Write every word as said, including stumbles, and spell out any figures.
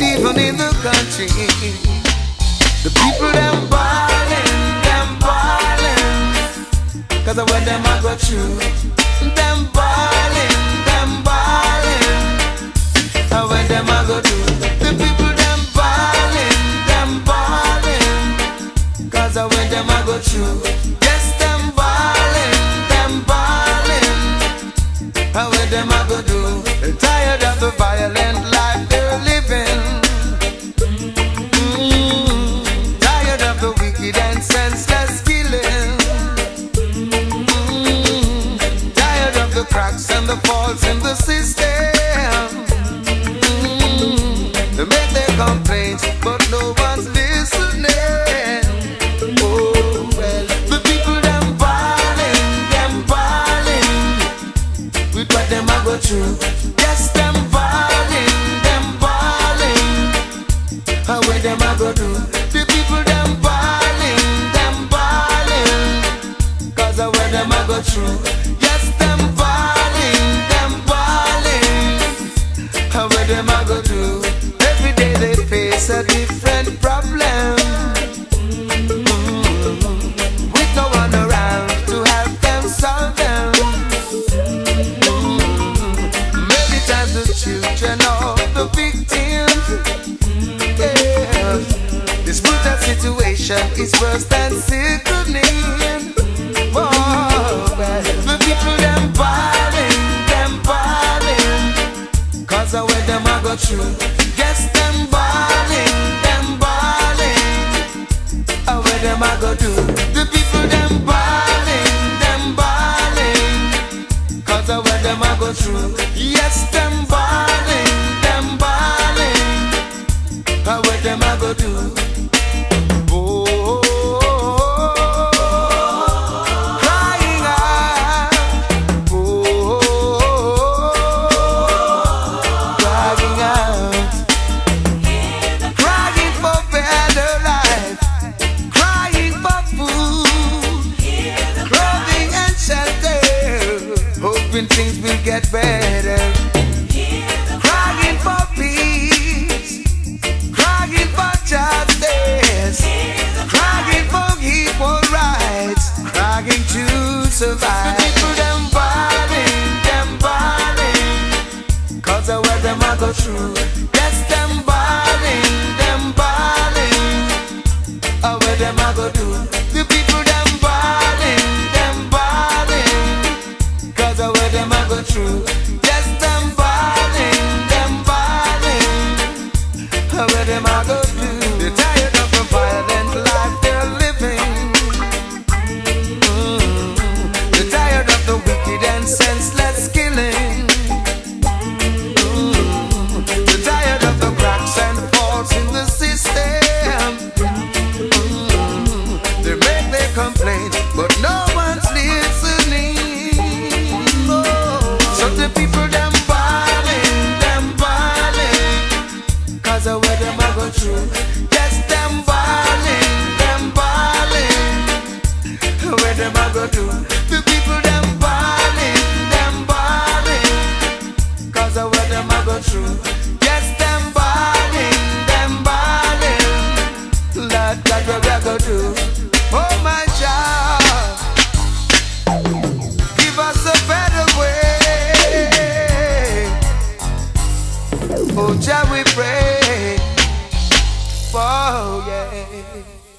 even in the country. The people them ballin', them ballin', 'cause of what them I go through. Them ballin', them ballin', how what them I go do. The people them ballin', them ballin', 'cause of what them I go through. Yes, them ballin', them ballin', how what them I go do. They're tired of the violent life they're living. Mm, tired of the wicked and senseless killing. Mm, tired of the cracks and the faults in the system. Mm, they make their complaints, but no one's listening. Oh well, the people them ballin', them ballin', with what them I go through. Yes, them ballin', them ballin', how what them I go do. The people them ballin', them ballin', 'cause of what them I go through. Yes, them ballin', them ballin', how what them I go do. Every day they face a different problem, mm, with no one around to help them solve them. Many times the children of the victims, yes, this brutal situation is worse than sickening. Oh, well, the people them ballin', them ballin', 'cause of what them I go through. Yes, them ballin', them ballin', how what them I go do. The people them ballin', them ballin', 'cause of what them I go through. Yes, them ballin', them ballin', how what them I go do. Oh, crying out, oh, crying out, crying for better life, crying for food, clothing and shelter, hoping things will get better. Crying for peace, crying for justice, crying for equal rights, crying to survive. The people them ballin', them ballin', 'cause of what them I go through. Yes, them ballin', them ballin', how what them I go do. The people them ballin', them ballin', 'cause of what them I go through. Yes, them ballin', them ballin', how what them I go do. They're tired of the violent life they're living. Mm, they're tired of the wicked and senseless killing. Mm, they're tired of the cracks and faults in the system. Mm, they make their complaints, but no one's listening. Oh, so the people them ballin', them ballin', 'cause of what them I go through. Yes, them ballin', them ballin', what them I go do. The people them ballin', them ballin', 'cause of what them I go through. Yes, them ballin', them ballin', Lord God, what I go do. Oh my child, give us a better way. Oh, shall we pray? Oh yeah.